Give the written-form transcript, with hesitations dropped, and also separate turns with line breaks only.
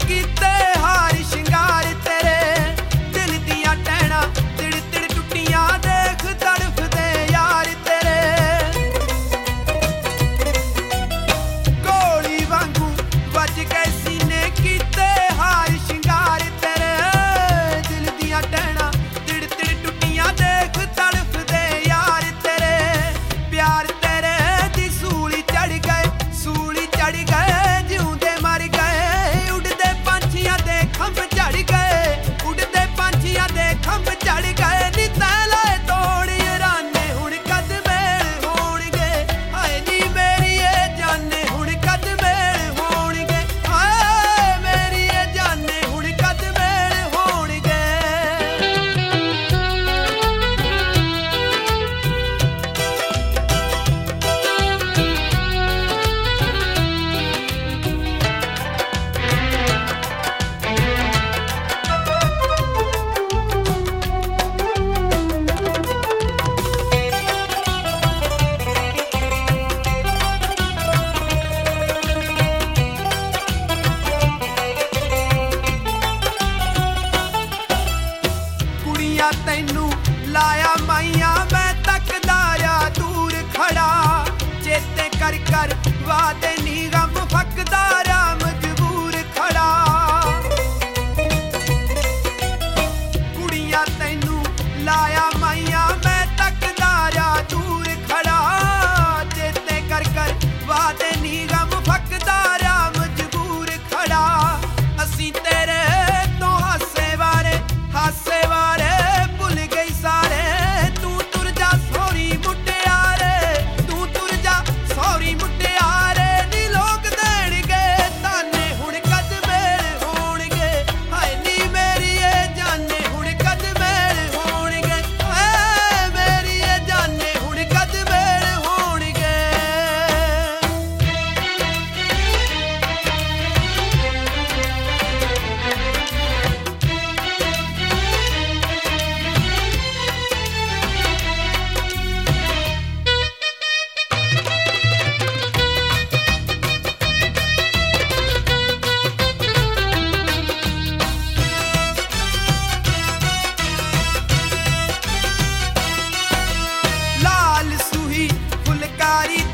ਕੀਤੇ ਹਾਰ ਸ਼ਿੰਗਾਰ ਤੇਰੇ ਦਿਲ ਦੀਆਂ ਟਹਿਣਾ ਤਿੜ ਤਿੜ ਟੁੱਟੀਆਂ ਦੇਖ ਤੜਫਦੇ ਯਾਰ ਤੇਰੇ ਗੋਲੀ ਵਾਂਗੂ ਵੱਜ ਗਏ ਸੀਨੇ ਕੀਤੇ ਹਾਰ ਸ਼ਿੰਗਾਰ ਤੇਰੇ ਦਿਲ ਦੀਆਂ ਟਹਿਣਾ ਤਿੜ ਤਿੜ ਟੁੱਟੀਆਂ ਦੇਖ ਤੜਫਦੇ ਯਾਰ ਤੇਰੇ ਪਿਆਰ ਤੇਰੇ ਦੀ ਸੂਲੀ ਚੜ ਗਏ ਜਿਉਂਦੇ ਮਰ ਗਏ ਉੱਡਦੇ ਪੰਛੀਆਂ ਦੇ ਖੰਭ ਝੜ ਗਏ ਉੱਡਦੇ ਪੰਛੀਆਂ ਦੇ ਖੰਭ ਝੜ ਗਏ ਨੀ ਤੈਂ ਲਾਏ ਤੋੜ ਰਾਨੇ ਹੁਣ ਕਦ ਮੇਲ ਹੋਣਗੇ ਹਾਏ ਨੀ ਮੇਰੀ ਇਹ ਜਾਨੇ ਹੁਣ ਕਦ ਮੇਲ ਹੋਣਗੇ ਹਾਏ ਮੇਰੀ ਇਹ ਜਾਨੇ ਹੁਣ ਕਦ ਮੇਲ ਹੋਣਗੇ ਕੁੜੀਆਂ ਤੈਨੂੰ ਲਾਇਆ ਮਾਈਆਂ ਮੈਂ ਤੱਕਦਾ ਆ ਦੂਰ ਖੜਾ ਚੇਤੇ ਕਰ ਕਰ ਵਾਦੇ ਨੀ ਗਮ ਫੱਕਦਾ ਆ ਮਜਬੂਰ ਖੜਾ ਕੁੜੀਆਂ ਤੈਨੂੰ ਲਾਇਆ ਮਾਈਆਂ ਮੈਂ ਤੱਕਦਾ ਆ ਦੂਰ ਖੜਾ ਚੇਤੇ ਕਰ ਕਰ ਵਾਦੇ ਨੀ ਗਮ ਫੱਕਦਾ ਆ ਮਜਬੂਰ ਖੜਾ ਅਸੀਂ ਤੇਰੇ ਤੋਂ ਹਾਸੇ ਵਾਰੇ ਭੁੱਲ ਗਈ ਸਾਰੇ ਤੂੰ ਤੁਰ ਜਾ ਸੌਰੀ ਮੁਟਿਆਰੇ ਤੂੰ ਤੁਰ ਜਾ ਸੌਰੀ ਮੁਟਿਆਰੇ ਨੀ ਲੋਕ ਦੇਣਗੇ ਤਾਨੇ ਹੁਣ ਕਦ ਮੇਲ ਹੋਣਗੇ ਹਾਏ ਨੀ ਮੇਰੀ ਇਹ ਜਾਨੇ ਹੁਣ ਕਦ ਮੇਲ ਹੋਣਗੇ ਹਾਏ ਮੇਰੀ ਇਹ ਜਾਨੇ ਹੁਣ ਕਦ ਮੇਲ ਹੋਣਗੇ ਲਾਲ ਸੂਹੀ ਫੁਲਕਾਰੀ